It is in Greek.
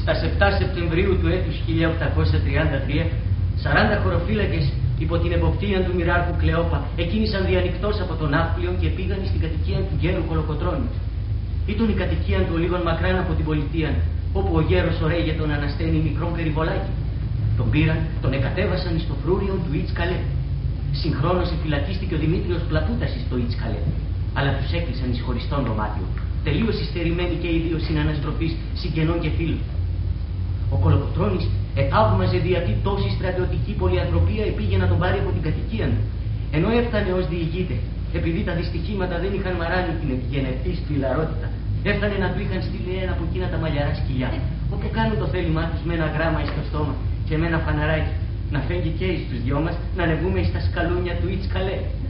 Στα 7 Σεπτεμβρίου του έτους 1833, 40 χωροφύλακες υπό την εποπτεία του μοιράρχου Κλεόπα εκκίνησαν διανυκτός από τον Ναύπλιο και πήγαν στην κατοικία του γέρου Κολοκοτρώνη. Ήταν η κατοικία του λίγων μακράν από την πολιτεία, όπου ο γέρος ωραίγε τον ανασταίνει μικρό περιβολάκι. Τον πήραν, τον εκατέβασαν στο φρούριο του Ιτσκαλέ. Συγχρόνως εφυλακίστηκε ο Δημήτριος Πλατούτας στο Ιτσκαλέ, αλλά τους έκλεισαν εις χωριστόν δωμάτιο, τελείως υστερημένοι και οι δύο συναναστροφείς συγγενών και φίλων. Ο Κολοκοτρώνης ετάβμαζε διατί τόση στρατιωτική πολυανθρωπία επήγε να τον πάρει από την κατοικία του, ενώ έφτανε ως διηγείται, επειδή τα δυστυχήματα δεν είχαν μαράνει την ευγενετή του ηλαρότητα. Έφτανε να του είχαν στείλει ένα από εκείνα τα μαλλιαρά σκυλιά, όπου κάνουν το θέλημά τους με ένα γράμμα εις το στόμα και με ένα φαναράκι, να φέγγει και εις τους δυο μας να ανεβούμε εις τα σκαλούνια του Ιτσκαλέ.